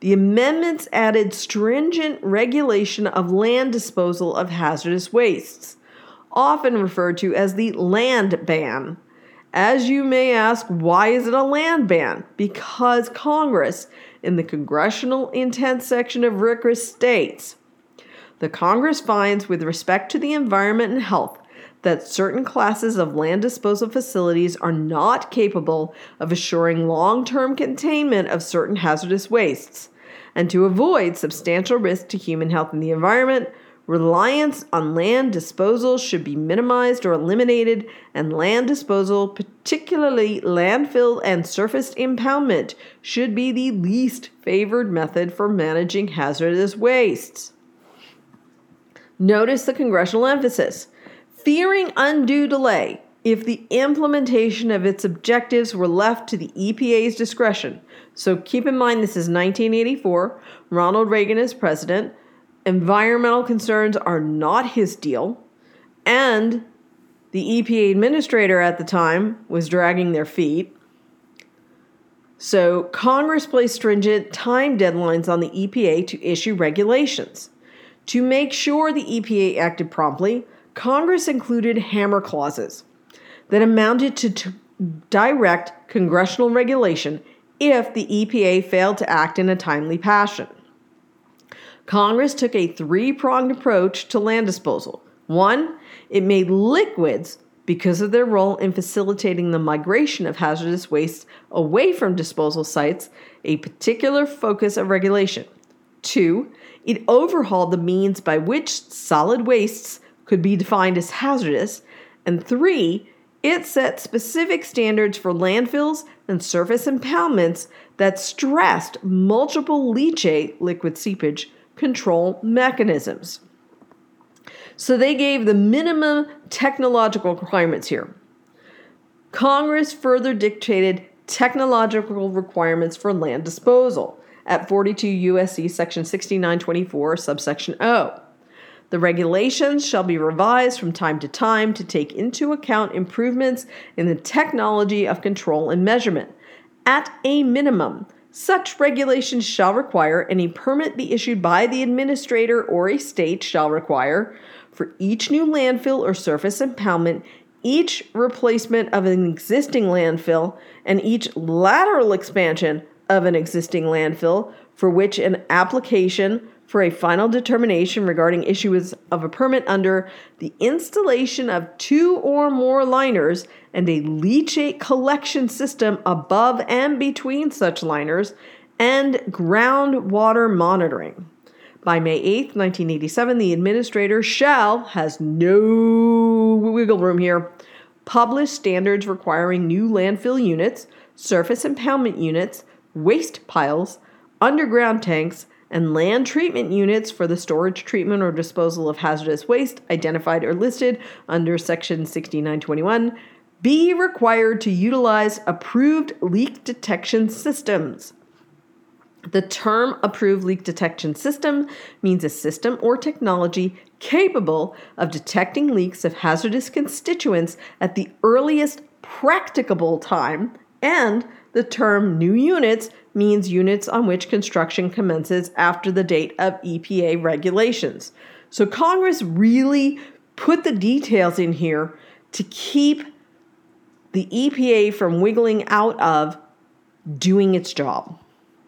The amendments added stringent regulation of land disposal of hazardous wastes, often referred to as the land ban. As you may ask, why is it a land ban? Because Congress, in the Congressional Intent section of R C R A S, states, the Congress finds, with respect to the environment and health, that certain classes of land disposal facilities are not capable of assuring long-term containment of certain hazardous wastes, and to avoid substantial risk to human health and the environment, reliance on land disposal should be minimized or eliminated, and land disposal, particularly landfill and surface impoundment, should be the least favored method for managing hazardous wastes. Notice the congressional emphasis. Fearing undue delay, if the implementation of its objectives were left to the E P A's discretion. So keep in mind this is nineteen eighty-four, Ronald Reagan is president, environmental concerns are not his deal, and the E P A administrator at the time was dragging their feet. So Congress placed stringent time deadlines on the E P A to issue regulations. To make sure the E P A acted promptly, Congress included hammer clauses that amounted to t- direct congressional regulation if the E P A failed to act in a timely fashion. Congress took a three-pronged approach to land disposal. One, it made liquids, because of their role in facilitating the migration of hazardous waste away from disposal sites, a particular focus of regulation. Two, it overhauled the means by which solid wastes could be defined as hazardous. And three, it set specific standards for landfills and surface impoundments that stressed multiple leachate, liquid seepage, control mechanisms. So they gave the minimum technological requirements here. Congress further dictated technological requirements for land disposal at forty-two U S C section sixty-nine twenty-four subsection O. The regulations shall be revised from time to time to take into account improvements in the technology of control and measurement. At a minimum, such regulations shall require, and a permit be issued by the administrator or a state shall require, for each new landfill or surface impoundment, each replacement of an existing landfill, and each lateral expansion of an existing landfill, for which an application for a final determination regarding issuance of a permit under the installation of two or more liners and a leachate collection system above and between such liners, and groundwater monitoring. By May eighth, nineteen eighty-seven, the administrator shall, has no wiggle room here, publish standards requiring new landfill units, surface impoundment units, waste piles, underground tanks, and land treatment units for the storage, treatment, or disposal of hazardous waste identified or listed under Section sixty-nine twenty-one be required to utilize approved leak detection systems. The term approved leak detection system means a system or technology capable of detecting leaks of hazardous constituents at the earliest practicable time, and the term new units means units on which construction commences after the date of E P A regulations. So Congress really put the details in here to keep the E P A from wiggling out of doing its job.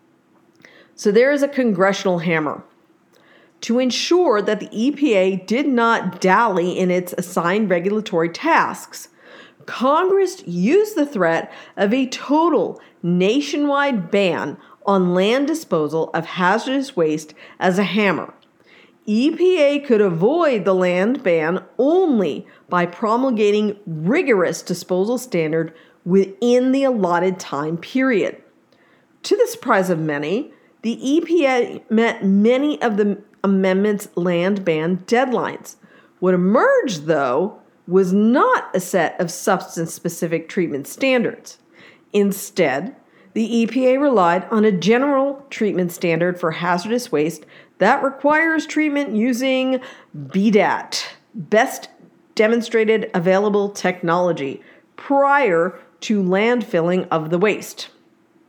So there is a congressional hammer. To ensure that the E P A did not dally in its assigned regulatory tasks, Congress used the threat of a total nationwide ban on land disposal of hazardous waste as a hammer. E P A could avoid the land ban only by promulgating rigorous disposal standard within the allotted time period. To the surprise of many, the E P A met many of the amendment's land ban deadlines. What emerged, though, was not a set of substance-specific treatment standards. Instead, the E P A relied on a general treatment standard for hazardous waste that requires treatment using B D A T, Best Demonstrated Available Technology, prior to landfilling of the waste.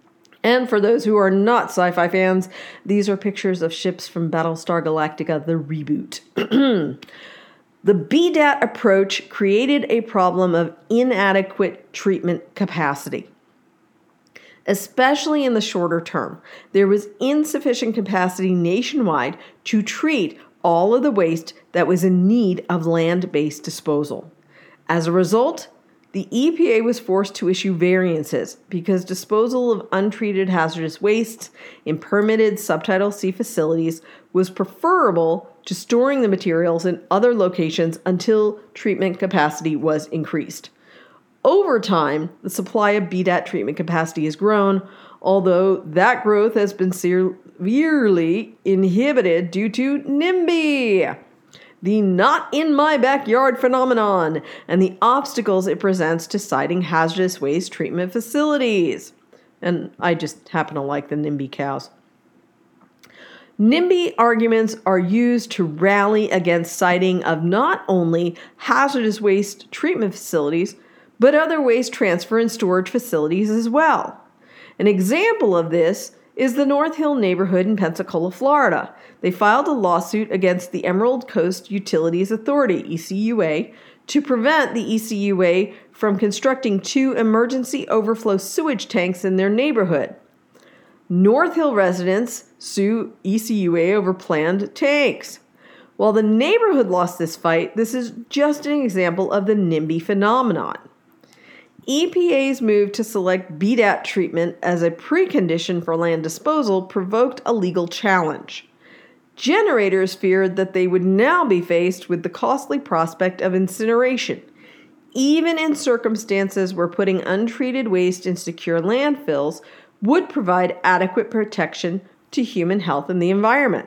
And for those who are not sci-fi fans, these are pictures of ships from Battlestar Galactica, the reboot. The B D A T approach created a problem of inadequate treatment capacity. Especially in the shorter term, there was insufficient capacity nationwide to treat all of the waste that was in need of land-based disposal. As a result, the E P A was forced to issue variances because disposal of untreated hazardous wastes in permitted Subtitle C facilities was preferable to storing the materials in other locations until treatment capacity was increased. Over time, the supply of B D A T treatment capacity has grown, although that growth has been severely inhibited due to NIMBY, the not in my backyard phenomenon, and the obstacles it presents to siting hazardous waste treatment facilities. And I just happen to like the NIMBY cows. NIMBY arguments are used to rally against siting of not only hazardous waste treatment facilities, but other waste transfer and storage facilities as well. An example of this is the North Hill neighborhood in Pensacola, Florida. They filed a lawsuit against the Emerald Coast Utilities Authority, E C U A, to prevent the E C U A from constructing two emergency overflow sewage tanks in their neighborhood. North Hill residents sue E C U A over planned tanks. While the neighborhood lost this fight, this is just an example of the NIMBY phenomenon. E P A's move to select B D A T treatment as a precondition for land disposal provoked a legal challenge. Generators feared that they would now be faced with the costly prospect of incineration, even in circumstances where putting untreated waste in secure landfills would provide adequate protection to human health and the environment.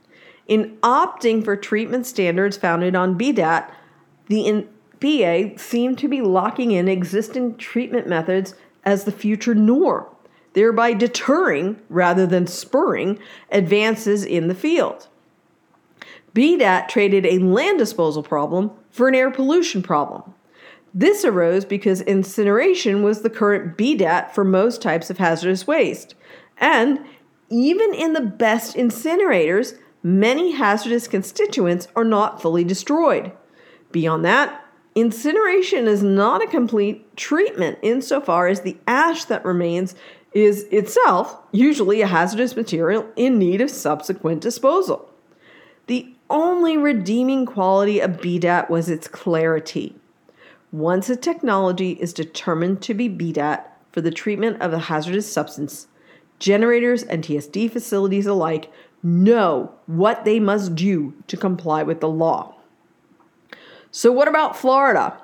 In opting for treatment standards founded on B D A T, the E P A seemed to be locking in existing treatment methods as the future norm, thereby deterring, rather than spurring, advances in the field. B D A T traded a land disposal problem for an air pollution problem. This arose because incineration was the current B D A T for most types of hazardous waste, and even in the best incinerators, many hazardous constituents are not fully destroyed. Beyond that, incineration is not a complete treatment insofar as the ash that remains is itself usually a hazardous material in need of subsequent disposal. The only redeeming quality of B D A T was its clarity. Once a technology is determined to be B D A T for the treatment of a hazardous substance, generators and T S D facilities alike know what they must do to comply with the law. So what about Florida?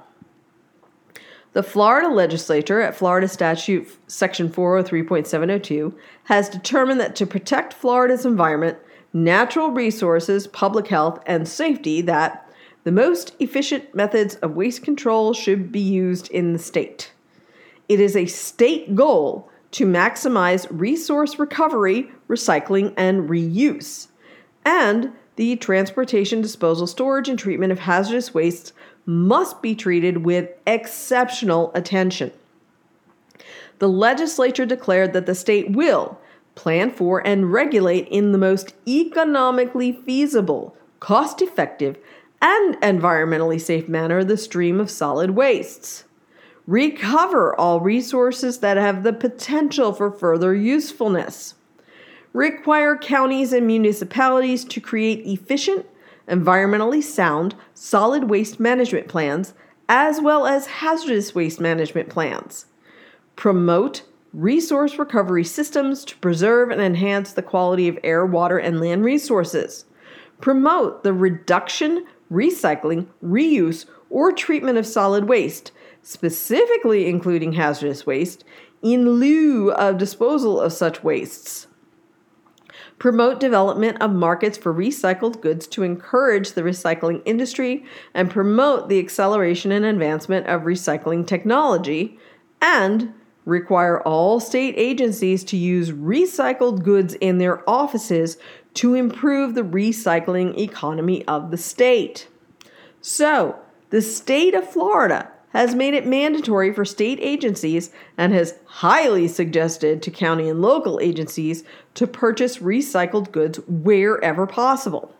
The Florida legislature at Florida Statute Section four oh three point seven oh two has determined that to protect Florida's environment, natural resources, public health, and safety, that the most efficient methods of waste control should be used in the state. It is a state goal to maximize resource recovery, recycling, and reuse. And the transportation, disposal, storage, and treatment of hazardous wastes must be treated with exceptional attention. The legislature declared that the state will plan for and regulate in the most economically feasible, cost-effective, and environmentally safe manner the stream of solid wastes. Recover all resources that have the potential for further usefulness. Require counties and municipalities to create efficient, environmentally sound, solid waste management plans, as well as hazardous waste management plans. Promote resource recovery systems to preserve and enhance the quality of air, water, and land resources. Promote the reduction, recycling, reuse, or treatment of solid waste, specifically including hazardous waste, in lieu of disposal of such wastes. Promote development of markets for recycled goods to encourage the recycling industry and promote the acceleration and advancement of recycling technology, and require all state agencies to use recycled goods in their offices to improve the recycling economy of the state. So, the state of Florida has made it mandatory for state agencies and has highly suggested to county and local agencies to purchase recycled goods wherever possible.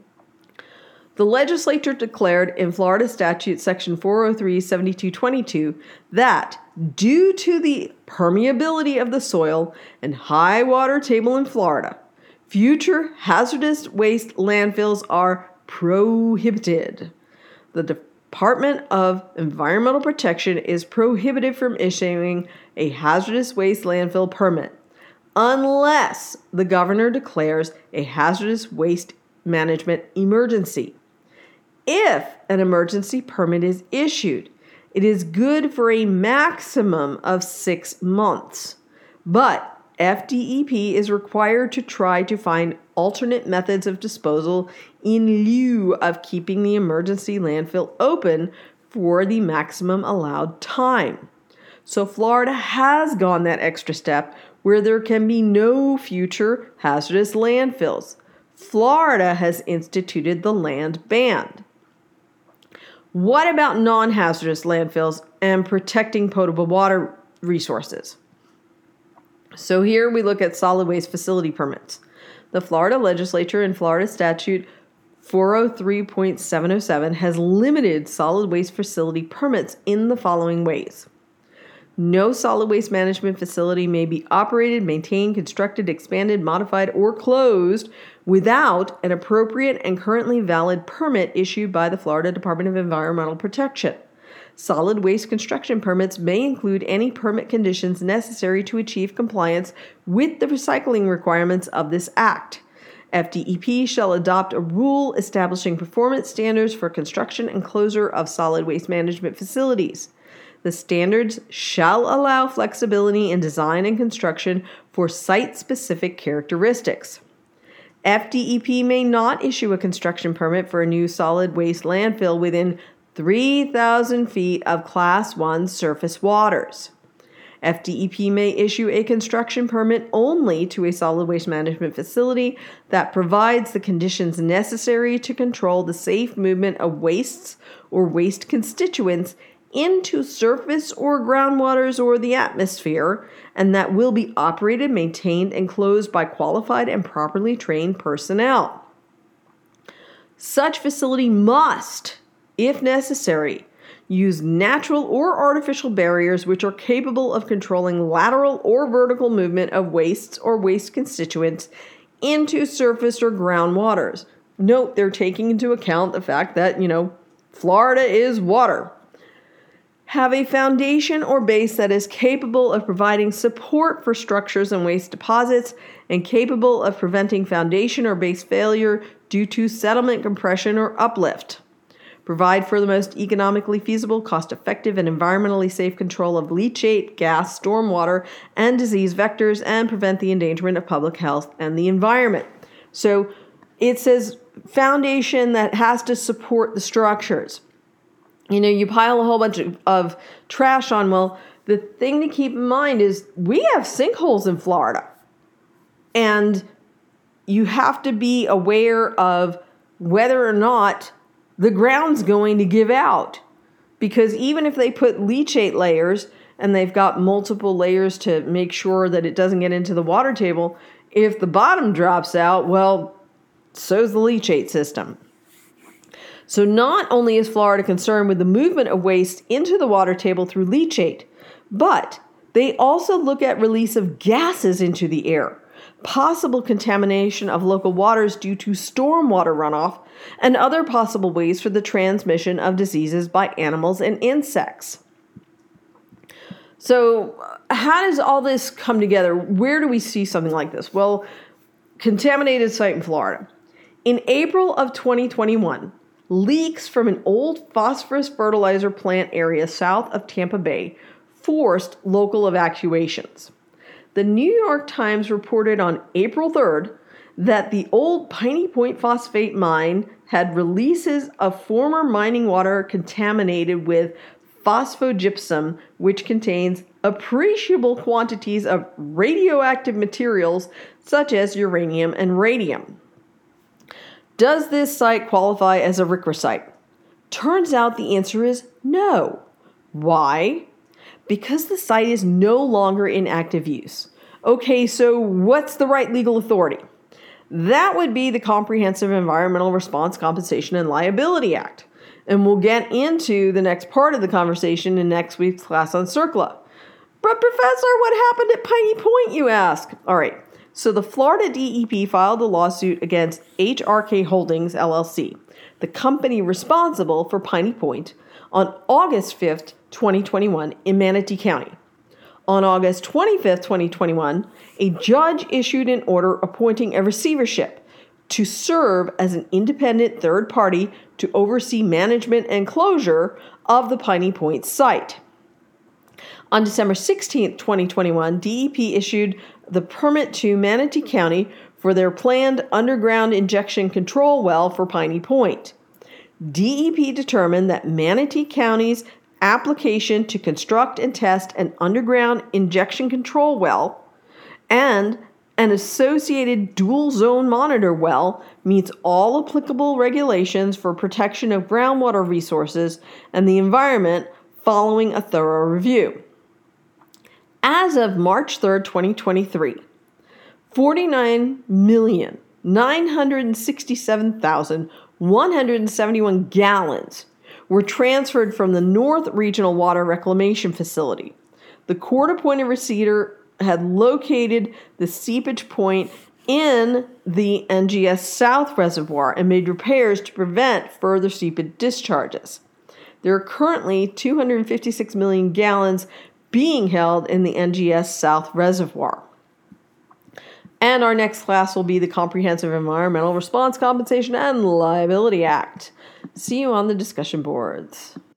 The legislature declared in Florida Statute Section four oh three seventy-two twenty-two that due to the permeability of the soil and high water table in Florida, future hazardous waste landfills are prohibited. The Department of Environmental Protection is prohibited from issuing a hazardous waste landfill permit unless the governor declares a hazardous waste management emergency. If an emergency permit is issued, it is good for a maximum of six months. But F D E P is required to try to find alternate methods of disposal in lieu of keeping the emergency landfill open for the maximum allowed time. So Florida has gone that extra step where there can be no future hazardous landfills. Florida has instituted the land ban. What about non-hazardous landfills and protecting potable water resources? So here we look at solid waste facility permits. The Florida legislature in Florida Statute four oh three point seven oh seven has limited solid waste facility permits in the following ways. No solid waste management facility may be operated, maintained, constructed, expanded, modified, or closed without an appropriate and currently valid permit issued by the Florida Department of Environmental Protection. Solid waste construction permits may include any permit conditions necessary to achieve compliance with the recycling requirements of this act. F D E P shall adopt a rule establishing performance standards for construction and closure of solid waste management facilities. The standards shall allow flexibility in design and construction for site-specific characteristics. F D E P may not issue a construction permit for a new solid waste landfill within three thousand feet of Class one surface waters. F D E P may issue a construction permit only to a solid waste management facility that provides the conditions necessary to control the safe movement of wastes or waste constituents into surface or groundwaters or the atmosphere, and that will be operated, maintained, and closed by qualified and properly trained personnel. Such facility must, if necessary, use natural or artificial barriers which are capable of controlling lateral or vertical movement of wastes or waste constituents into surface or groundwaters. Note, they're taking into account the fact that, you know, Florida is water. Have a foundation or base that is capable of providing support for structures and waste deposits and capable of preventing foundation or base failure due to settlement compression or uplift. Provide for the most economically feasible, cost-effective, and environmentally safe control of leachate, gas, stormwater, and disease vectors, and prevent the endangerment of public health and the environment. So it says foundation that has to support the structures. You know, you pile a whole bunch of, of trash on. Well, the thing to keep in mind is we have sinkholes in Florida. And you have to be aware of whether or not the ground's going to give out. Because even if they put leachate layers and they've got multiple layers to make sure that it doesn't get into the water table, if the bottom drops out, well, so's the leachate system. So not only is Florida concerned with the movement of waste into the water table through leachate, but they also look at release of gases into the air, possible contamination of local waters due to stormwater runoff, and other possible ways for the transmission of diseases by animals and insects. So how does all this come together? Where do we see something like this? Well, contaminated site in Florida. In April of twenty twenty-one, leaks from an old phosphorus fertilizer plant area south of Tampa Bay forced local evacuations. The New York Times reported on April third that the old Piney Point phosphate mine had releases of former mining water contaminated with phosphogypsum, which contains appreciable quantities of radioactive materials such as uranium and radium. Does this site qualify as a R C R A site? Turns out the answer is no. Why? Because the site is no longer in active use. Okay, so what's the right legal authority? That would be the Comprehensive Environmental Response, Compensation, and Liability Act. And we'll get into the next part of the conversation in next week's class on CERCLA. But Professor, what happened at Piney Point, you ask? All right, so the Florida D E P filed a lawsuit against H R K Holdings, L L C, the company responsible for Piney Point, on August fifth, twenty twenty-one in Manatee County. On August twenty-fifth, twenty twenty-one, a judge issued an order appointing a receivership to serve as an independent third party to oversee management and closure of the Piney Point site. On December sixteenth, twenty twenty-one, D E P issued the permit to Manatee County for their planned underground injection control well for Piney Point. D E P determined that Manatee County's application to construct and test an underground injection control well and an associated dual zone monitor well meets all applicable regulations for protection of groundwater resources and the environment following a thorough review. As of March third, twenty twenty-three, forty-nine million nine hundred sixty-seven thousand one hundred seventy-one gallons were transferred from the North Regional Water Reclamation Facility. The court-appointed receiver had located the seepage point in the N G S South Reservoir and made repairs to prevent further seepage discharges. There are currently two hundred fifty-six million gallons being held in the N G S South Reservoir. And our next class will be the Comprehensive Environmental Response, Compensation, and Liability Act. See you on the discussion boards.